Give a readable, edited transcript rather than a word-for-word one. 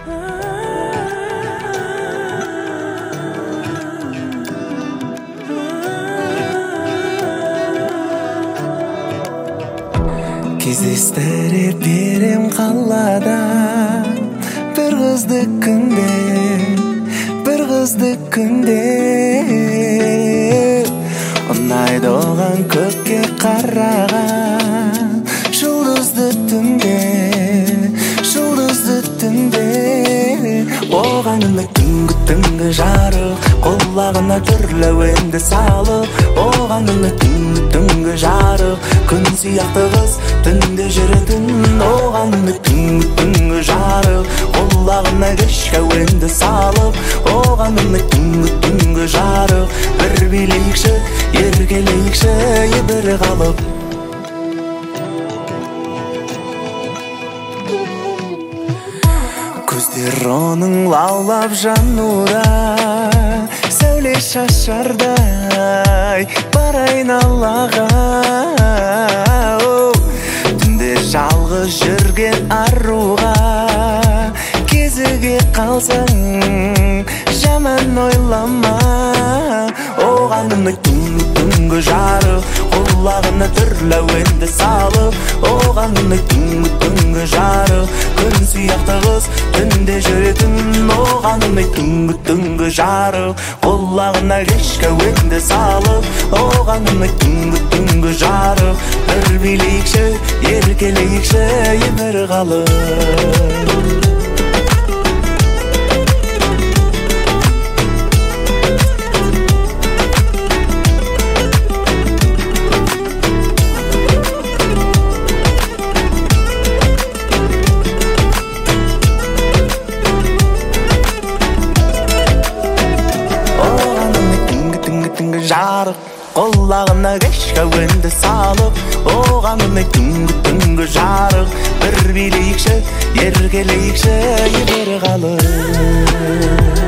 Кездестіре берем қалада бір қызды күнде ұнайды оған көкке қараған жұлдызды түнде оған үні түнгі жарық құлағына түрлі әуенді салып оған үні түнгі жарық күн сияқты қыз түнде жүретін оған үні түнгі жарық құлағына кешкі әуенді салып оған үні түнгі жарық бір билейікші еркелейікші бір қалып көздер оның лаулап жануда сәуле шашардай бар айналаға түнде жалғыз жүрген аруға кезіге қалсаң жаман ойлама оған үні түнгі жарық құлағына түрлі әуенді салып оған үні түнгі жарық күн сияқты қыз түнде жүретін оған үні түнгі жарық құлағына кешкі әуенді салып оған үні түнгі жарық бір билейікші еркелейікші бір қалып жарық құлағына кешкі әуенді салып оған үні түнгі жарық бір билейікші еркелейікші бір қалып